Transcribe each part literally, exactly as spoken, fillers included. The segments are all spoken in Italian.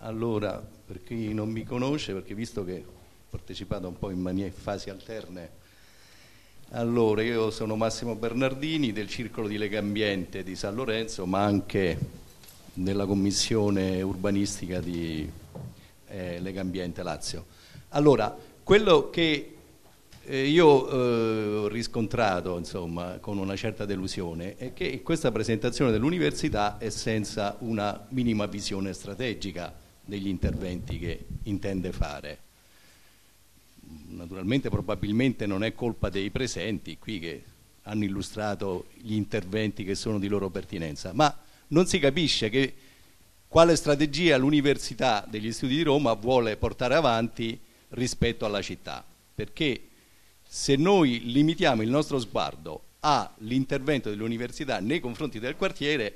Allora, per chi non mi conosce, perché visto che ho partecipato un po' in manie- fasi alterne, allora io sono Massimo Bernardini del Circolo di Legambiente di San Lorenzo, ma anche della commissione urbanistica di eh, Legambiente Lazio. Allora, quello che eh, io eh, ho riscontrato, insomma, con una certa delusione, è che questa presentazione dell'università è senza una minima visione strategica degli interventi che intende fare. Naturalmente probabilmente non è colpa dei presenti qui che hanno illustrato gli interventi che sono di loro pertinenza, ma non si capisce che quale strategia l'Università degli Studi di Roma vuole portare avanti rispetto alla città, perché se noi limitiamo il nostro sguardo all'intervento dell'università nei confronti del quartiere,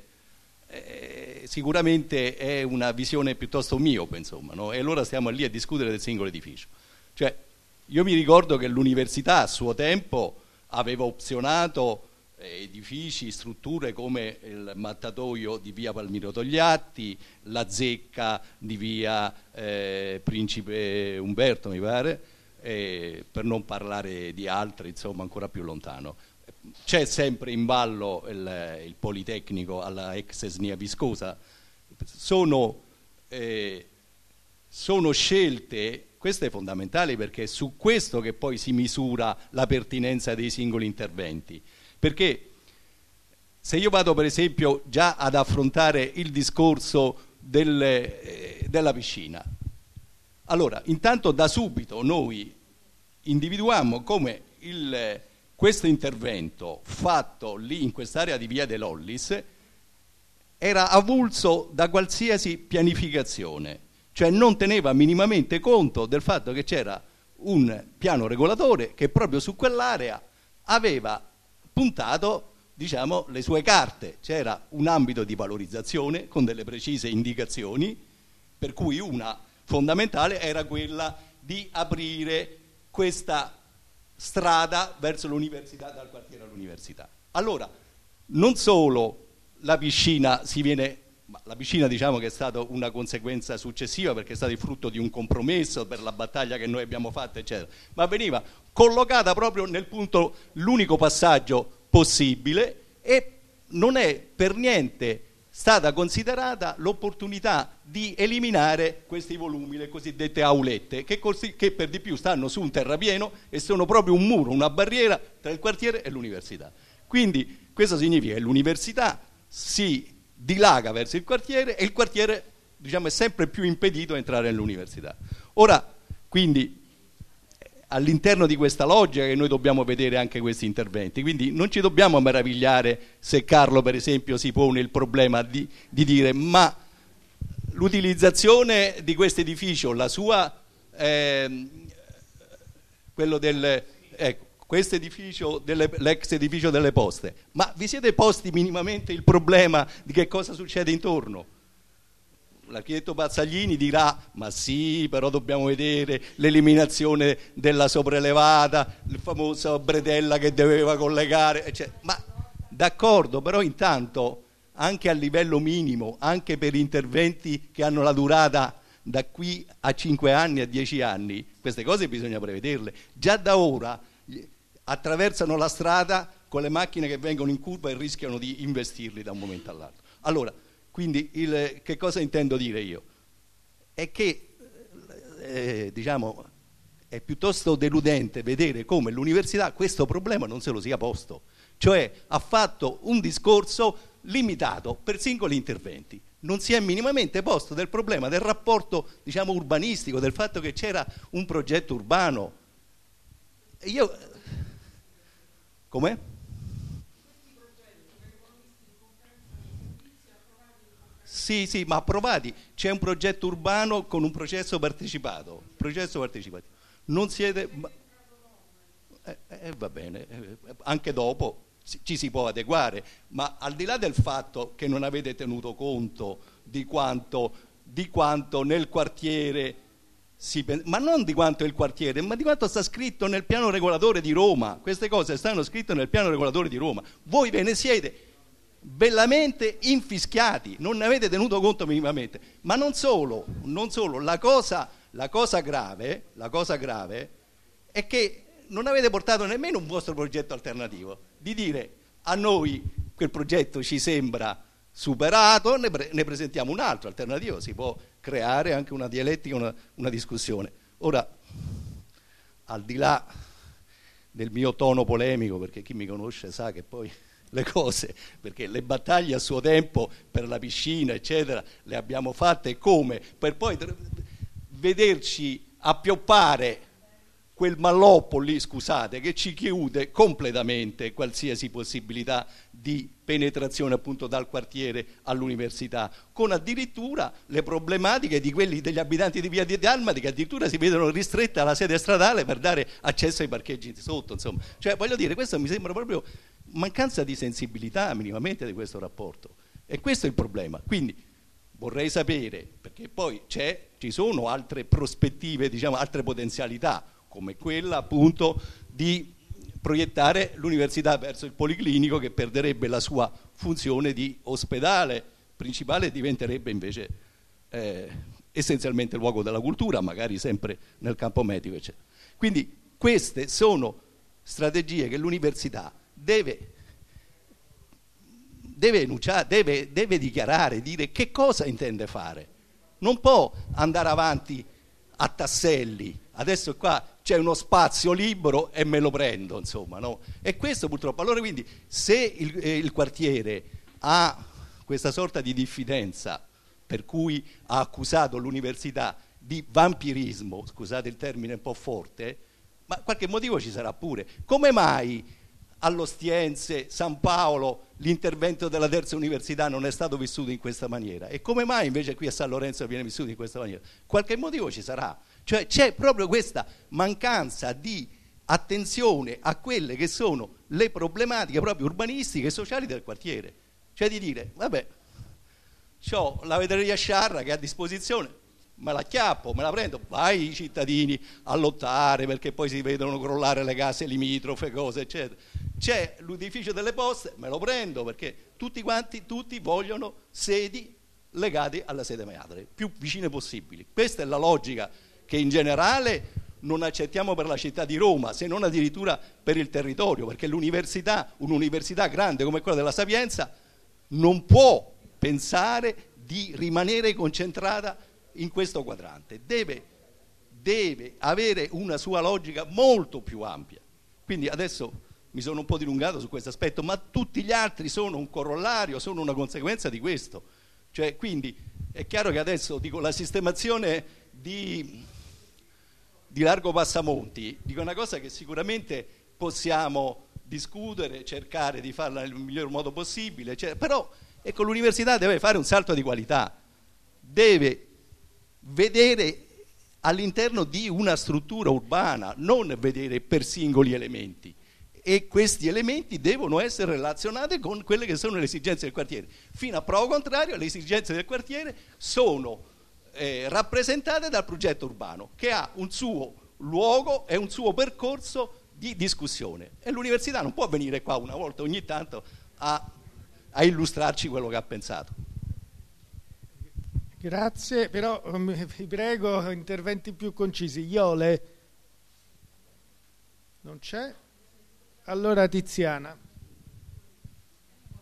eh, sicuramente è una visione piuttosto miope, insomma, no? E allora stiamo lì a discutere del singolo edificio. Cioè, io mi ricordo che l'università a suo tempo aveva opzionato edifici, strutture come il mattatoio di via Palmiro Togliatti, la zecca di via eh, Principe Umberto, mi pare, eh, per non parlare di altre, insomma, ancora più lontano. C'è sempre in ballo il, il Politecnico alla ex Esnia Viscosa. Sono, eh, sono scelte, questo è fondamentale perché è su questo che poi si misura la pertinenza dei singoli interventi. Perché se io vado per esempio già ad affrontare il discorso del, eh, della piscina, allora intanto da subito noi individuammo come il, questo intervento fatto lì in quest'area di via De Lollis era avulso da qualsiasi pianificazione, cioè non teneva minimamente conto del fatto che c'era un piano regolatore che proprio su quell'area aveva puntato, diciamo, le sue carte. C'era un ambito di valorizzazione con delle precise indicazioni, per cui una fondamentale era quella di aprire questa strada verso l'università, dal quartiere all'università. Allora, non solo la piscina si viene, ma la piscina diciamo che è stata una conseguenza successiva perché è stato il frutto di un compromesso per la battaglia che noi abbiamo fatto, eccetera, ma veniva collocata proprio nel punto, l'unico passaggio possibile, e non è per niente stata considerata l'opportunità di eliminare questi volumi, le cosiddette aulette, che, così, che per di più stanno su un terrapieno e sono proprio un muro, una barriera tra il quartiere e l'università. Quindi questo significa che l'università si dilaga verso il quartiere e il quartiere, diciamo, è sempre più impedito a entrare nell'università. Ora, quindi, all'interno di questa logica che noi dobbiamo vedere anche questi interventi, quindi non ci dobbiamo meravigliare se Carlo per esempio si pone il problema di, di dire ma l'utilizzazione di questo edificio, la sua eh, quello del ecco, questo edificio, delle, l'ex edificio delle poste, ma vi siete posti minimamente il problema di che cosa succede intorno? L'architetto Pazzaglini dirà ma sì, però dobbiamo vedere l'eliminazione della sopraelevata, il famoso bretella che doveva collegare, eccetera. Ma d'accordo, però intanto anche a livello minimo, anche per interventi che hanno la durata da qui a cinque anni, a dieci anni, queste cose bisogna prevederle. Già da ora attraversano la strada con le macchine che vengono in curva e rischiano di investirli da un momento all'altro. Allora, quindi il, che cosa intendo dire io? È che eh, diciamo, è piuttosto deludente vedere come l'università questo problema non se lo sia posto, cioè ha fatto un discorso limitato per singoli interventi, non si è minimamente posto del problema del rapporto, diciamo, urbanistico, del fatto che c'era un progetto urbano. Io com'è? Sì, sì, ma approvati. C'è un progetto urbano con un processo partecipato. Processo partecipativo. Non siete... Eh, eh, va bene, eh, anche dopo ci si può adeguare, ma al di là del fatto che non avete tenuto conto di quanto, di quanto nel quartiere... Si, ma non di quanto è il quartiere, ma di quanto sta scritto nel piano regolatore di Roma. Queste cose stanno scritte nel piano regolatore di Roma. Voi ve ne siete... bellamente infischiati, non ne avete tenuto conto minimamente. Ma non solo, non solo, la cosa, la cosa grave, la cosa grave è che non avete portato nemmeno un vostro progetto alternativo, di dire a noi quel progetto ci sembra superato, ne, pre- ne presentiamo un altro alternativo, si può creare anche una dialettica, una, una discussione. Ora, al di là del mio tono polemico, perché chi mi conosce sa che poi le cose, perché le battaglie a suo tempo per la piscina, eccetera, le abbiamo fatte come? Per poi tr- vederci appioppare quel malloppo lì, scusate, che ci chiude completamente qualsiasi possibilità di penetrazione appunto dal quartiere all'università, con addirittura le problematiche di quelli degli abitanti di Via di Dalmati che addirittura si vedono ristrette alla sede stradale per dare accesso ai parcheggi sotto, insomma. Cioè, voglio dire, questo mi sembra proprio mancanza di sensibilità minimamente di questo rapporto. E questo è il problema. Quindi vorrei sapere, perché poi c'è, ci sono altre prospettive, diciamo, altre potenzialità, come quella appunto di proiettare l'università verso il policlinico, che perderebbe la sua funzione di ospedale principale e diventerebbe invece eh, essenzialmente luogo della cultura, magari sempre nel campo medico, eccetera. Quindi queste sono strategie che l'università deve, deve enunciare, deve, deve dichiarare, dire che cosa intende fare. Non può andare avanti a tasselli, adesso qua c'è uno spazio libero e me lo prendo, insomma, no? E questo purtroppo. Allora, quindi, se il, eh, il quartiere ha questa sorta di diffidenza per cui ha accusato l'università di vampirismo, scusate il termine un po' forte, ma qualche motivo ci sarà pure. Come mai all'Ostiense, San Paolo, l'intervento della terza università non è stato vissuto in questa maniera? E come mai invece qui a San Lorenzo viene vissuto in questa maniera? Qualche motivo ci sarà. Cioè c'è proprio questa mancanza di attenzione a quelle che sono le problematiche proprio urbanistiche e sociali del quartiere. Cioè di dire, vabbè, c'ho la vetreria Sciarra che è a disposizione, me la chiappo, me la prendo, vai i cittadini a lottare perché poi si vedono crollare le case limitrofe, cose, eccetera. C'è l'edificio delle poste, me lo prendo perché tutti quanti, tutti vogliono sedi legate alla sede madre, più vicine possibili. Questa è la logica che in generale non accettiamo per la città di Roma, se non addirittura per il territorio, perché l'università, un'università grande come quella della Sapienza, non può pensare di rimanere concentrata in questo quadrante, deve, deve avere una sua logica molto più ampia. Quindi adesso mi sono un po' dilungato su questo aspetto, ma tutti gli altri sono un corollario, sono una conseguenza di questo. Cioè, quindi è chiaro che adesso dico la sistemazione di, di Largo Passamonti, dico una cosa che sicuramente possiamo discutere, cercare di farla nel miglior modo possibile, cioè, però ecco, l'università deve fare un salto di qualità, deve vedere all'interno di una struttura urbana, non vedere per singoli elementi, e questi elementi devono essere relazionati con quelle che sono le esigenze del quartiere. Fino a prova contraria, le esigenze del quartiere sono eh, rappresentate dal progetto urbano, che ha un suo luogo e un suo percorso di discussione, e l'università non può venire qua una volta ogni tanto a, a illustrarci quello che ha pensato. Grazie, però vi prego interventi più concisi. Iole? Non c'è? Allora Tiziana.